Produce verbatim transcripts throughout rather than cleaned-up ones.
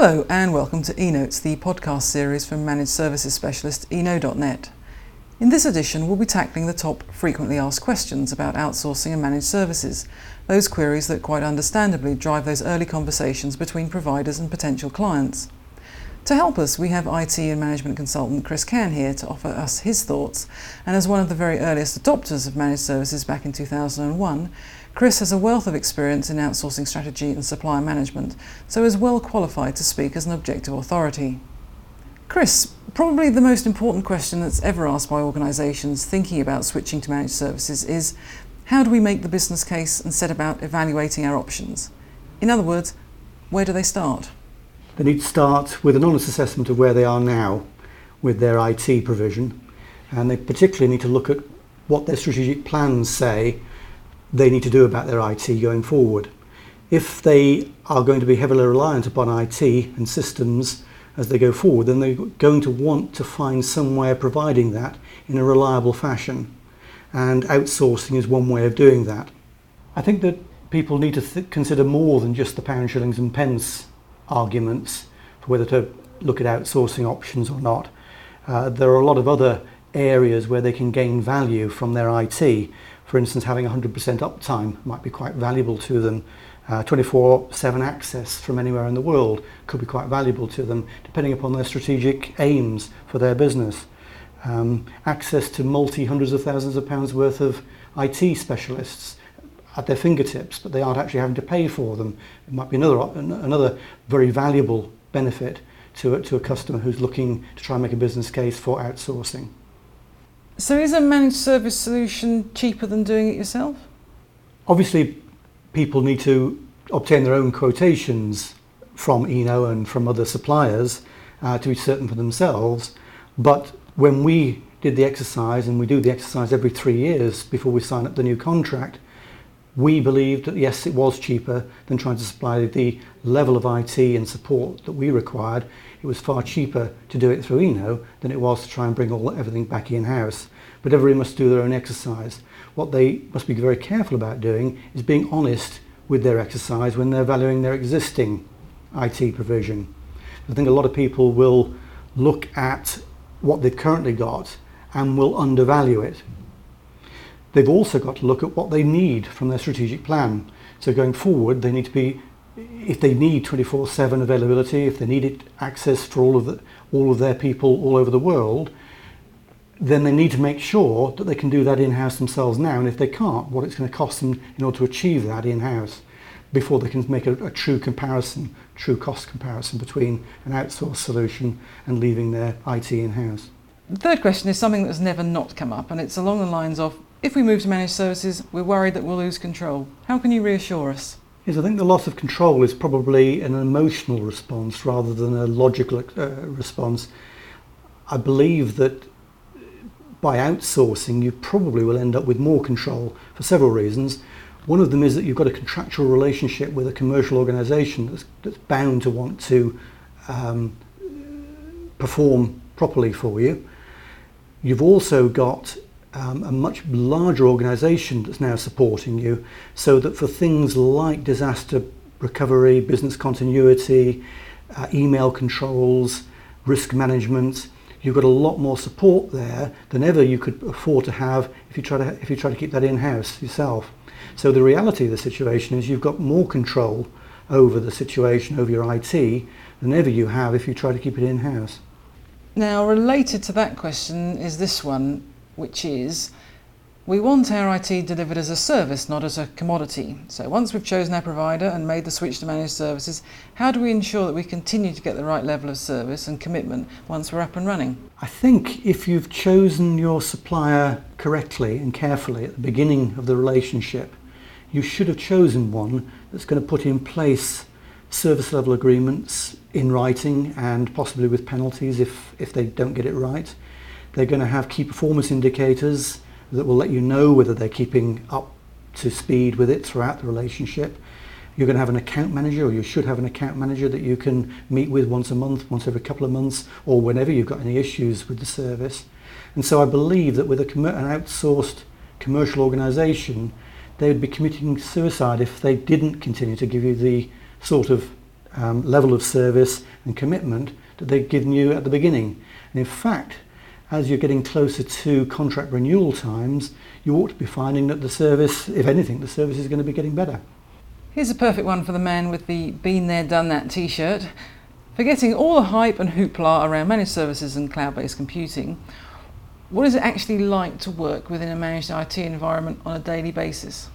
Hello and welcome to eNotes, the podcast series from managed services specialist eno dot net. In this edition, we'll be tackling the top frequently asked questions about outsourcing and managed services, those queries that quite understandably drive those early conversations between providers and potential clients. To help us, we have I T and management consultant Chris Can here to offer us his thoughts, and as one of the very earliest adopters of managed services back in two thousand one, Chris has a wealth of experience in outsourcing strategy and supplier management, so is well qualified to speak as an objective authority. Chris, probably the most important question that's ever asked by organisations thinking about switching to managed services is, how do we make the business case and set about evaluating our options? In other words, where do they start? They need to start with an honest assessment of where they are now with their I T provision, and they particularly need to look at what their strategic plans say they need to do about their I T going forward. If they are going to be heavily reliant upon I T and systems as they go forward, then they're going to want to find some way of providing that in a reliable fashion, and outsourcing is one way of doing that. I think that people need to th- consider more than just the pound, shillings and pence arguments for whether to look at outsourcing options or not. Uh, there are a lot of other areas where they can gain value from their I T. For instance, having one hundred percent uptime might be quite valuable to them. Uh, twenty-four seven access from anywhere in the world could be quite valuable to them, depending upon their strategic aims for their business. Um, access to multi-hundreds of thousands of pounds worth of I T specialists at their fingertips, but they aren't actually having to pay for them. It might be another another very valuable benefit to a, to a customer who's looking to try and make a business case for outsourcing. So is a managed service solution cheaper than doing it yourself? Obviously, people need to obtain their own quotations from Eno and from other suppliers uh, to be certain for themselves. But when we did the exercise, and we do the exercise every three years before we sign up the new contract, we believed that yes, it was cheaper than trying to supply the level of I T and support that we required. It was far cheaper to do it through Eno than it was to try and bring all everything back in-house. But everybody must do their own exercise. What they must be very careful about doing is being honest with their exercise when they're valuing their existing I T provision. I think a lot of people will look at what they've currently got and will undervalue it. They've also got to look at what they need from their strategic plan. So going forward, they need to be, if they need twenty-four seven availability, if they need it access for all of the, all of their people all over the world, then they need to make sure that they can do that in-house themselves now. And if they can't, what it's going to cost them in order to achieve that in-house before they can make a, a true comparison, true cost comparison between an outsourced solution and leaving their I T in-house. The third question is something that's never not come up, and it's along the lines of, if we move to managed services, we're worried that we'll lose control. How can you reassure us? Yes, I think the loss of control is probably an emotional response rather than a logical uh, response. I believe that by outsourcing, you probably will end up with more control for several reasons. One of them is that you've got a contractual relationship with a commercial organisation that's, that's bound to want to um, perform properly for you. You've also got um, a much larger organisation that's now supporting you, so that for things like disaster recovery, business continuity, uh, email controls, risk management, you've got a lot more support there than ever you could afford to have if you try to if you try to keep that in-house yourself. So the reality of the situation is you've got more control over the situation, over your I T, than ever you have if you try to keep it in-house. Now, related to that question is this one, which is, we want our I T delivered as a service, not as a commodity. So once we've chosen our provider and made the switch to managed services, how do we ensure that we continue to get the right level of service and commitment once we're up and running? I think if you've chosen your supplier correctly and carefully at the beginning of the relationship, you should have chosen one that's going to put in place service level agreements in writing and possibly with penalties if, if they don't get it right. They're going to have key performance indicators that will let you know whether they're keeping up to speed with it throughout the relationship. You're going to have an account manager, or you should have an account manager that you can meet with once a month, once every couple of months, or whenever you've got any issues with the service. And so I believe that with a com- an outsourced commercial organisation, they would be committing suicide if they didn't continue to give you the sort of um, level of service and commitment that they've given you at the beginning. And in fact, as you're getting closer to contract renewal times, you ought to be finding that the service, if anything, the service is going to be getting better. Here's a perfect one for the man with the been there, done that t-shirt. Forgetting all the hype and hoopla around managed services and cloud-based computing, what is it actually like to work within a managed I T environment on a daily basis?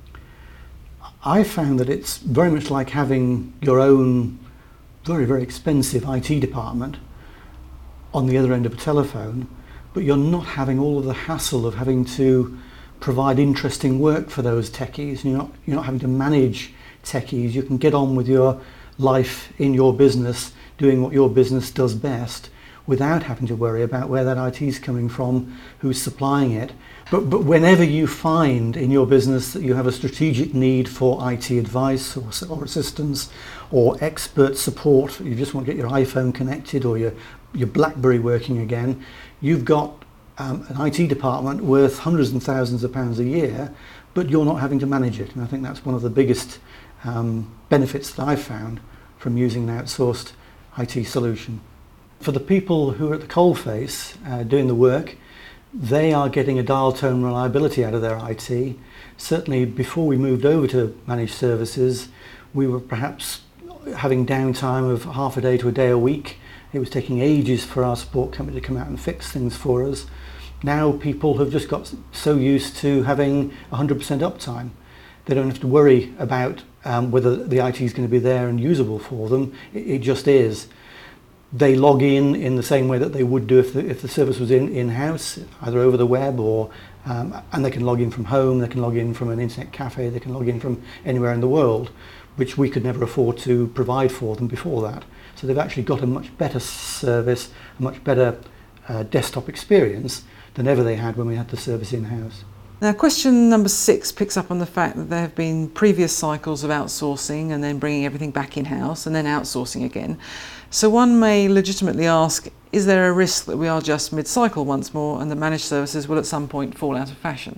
I found that it's very much like having your own very, very expensive I T department on the other end of a telephone, but you're not having all of the hassle of having to provide interesting work for those techies. You're not, you're not having to manage techies. You can get on with your life in your business, doing what your business does best, without having to worry about where that I T is coming from, who's supplying it. But, but whenever you find in your business that you have a strategic need for I T advice or, or assistance or expert support, you just want to get your iPhone connected or your, your BlackBerry working again, you've got um, an I T department worth hundreds and thousands of pounds a year, but you're not having to manage it. And I think that's one of the biggest um, benefits that I've found from using an outsourced I T solution. For the people who are at the coalface uh, doing the work, they are getting a dial tone reliability out of their I T. Certainly before we moved over to managed services, we were perhaps having downtime of half a day to a day a week. It was taking ages for our support company to come out and fix things for us. Now people have just got so used to having one hundred percent uptime. They don't have to worry about um, whether the I T is going to be there and usable for them. It, it just is. They log in in the same way that they would do if the, if the service was in, in-house, either over the web or, um, and they can log in from home, they can log in from an internet cafe, they can log in from anywhere in the world, which we could never afford to provide for them before that. So they've actually got a much better service, a much better uh, desktop experience than ever they had when we had the service in-house. Now, question number six picks up on the fact that there have been previous cycles of outsourcing and then bringing everything back in-house and then outsourcing again. So one may legitimately ask, is there a risk that we are just mid-cycle once more and that managed services will at some point fall out of fashion?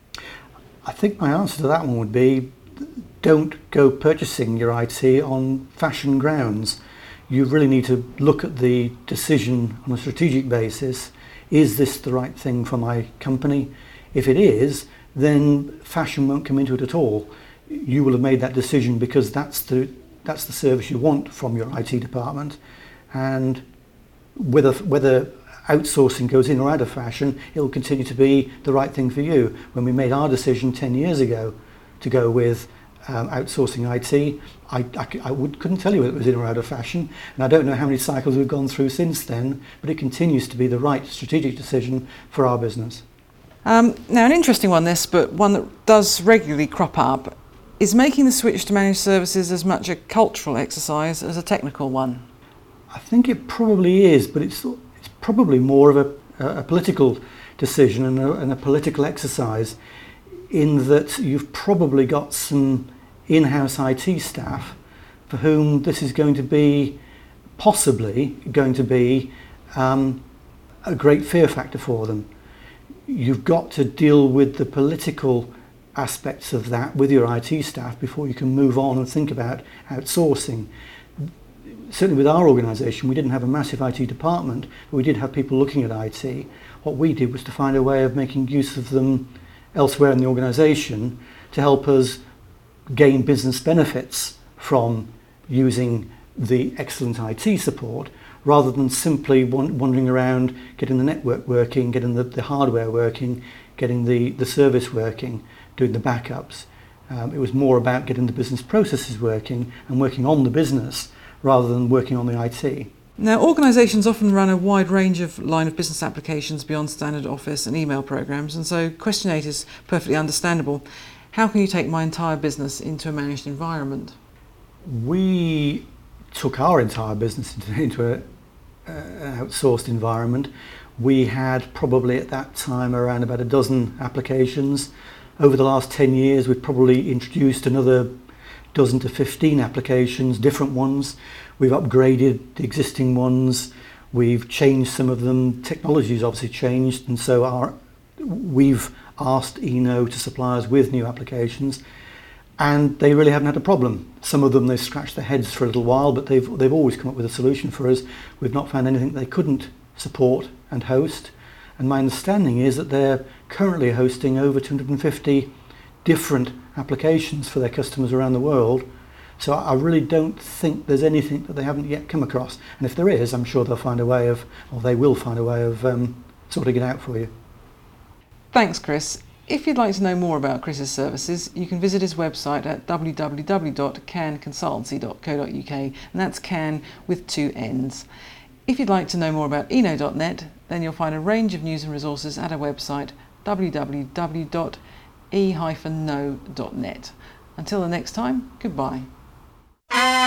I think my answer to that one would be, don't go purchasing your I T on fashion grounds. You really need to look at the decision on a strategic basis. Is this the right thing for my company? If it is, then fashion won't come into it at all. You will have made that decision because that's the that's the service you want from your I T department, and whether whether outsourcing goes in or out of fashion, it will continue to be the right thing for you. When we made our decision ten years ago to go with um, outsourcing I T, I, I, I would, couldn't tell you whether it was in or out of fashion, and I don't know how many cycles we've gone through since then, but it continues to be the right strategic decision for our business. Um, now, an interesting one this, but one that does regularly crop up, is making the switch to managed services as much a cultural exercise as a technical one? I think it probably is, but it's it's probably more of a, a political decision and a, and a political exercise, in that you've probably got some in-house I T staff for whom this is going to be, possibly going to be, um, a great fear factor for them. You've got to deal with the political aspects of that with your I T staff before you can move on and think about outsourcing. Certainly with our organisation, we didn't have a massive I T department, but we did have people looking at I T. What we did was to find a way of making use of them elsewhere in the organisation to help us gain business benefits from using the excellent I T support, rather than simply wandering around getting the network working, getting the, the hardware working, getting the, the service working, doing the backups. Um, it was more about getting the business processes working and working on the business rather than working on the I T. Now, organisations often run a wide range of line of business applications beyond standard Office and email programs, and so question eight is perfectly understandable. How can you take my entire business into a managed environment? We took our entire business into, into a, uh, an outsourced environment. We had probably at that time around about a dozen applications. Over the last ten years, we've probably introduced another dozen to fifteen applications, different ones. We've upgraded the existing ones. We've changed some of them. Technology's obviously changed, and so our, we've asked E N O to supply us with new applications. and they really haven't had a problem. Some of them, they've scratched their heads for a little while, but they've, they've always come up with a solution for us. We've not found anything they couldn't support and host. And my understanding is that they're currently hosting over two hundred fifty different applications for their customers around the world. So I really don't think there's anything that they haven't yet come across. And if there is, I'm sure they'll find a way of, or they will find a way of um, sorting it out for you. Thanks, Chris. If you'd like to know more about Chris's services, you can visit his website at w w w dot can consultancy dot co dot u k, and that's can with two N's. If you'd like to know more about eno dot net, then you'll find a range of news and resources at our website w w w dot e dash no dot net. Until the next time, goodbye.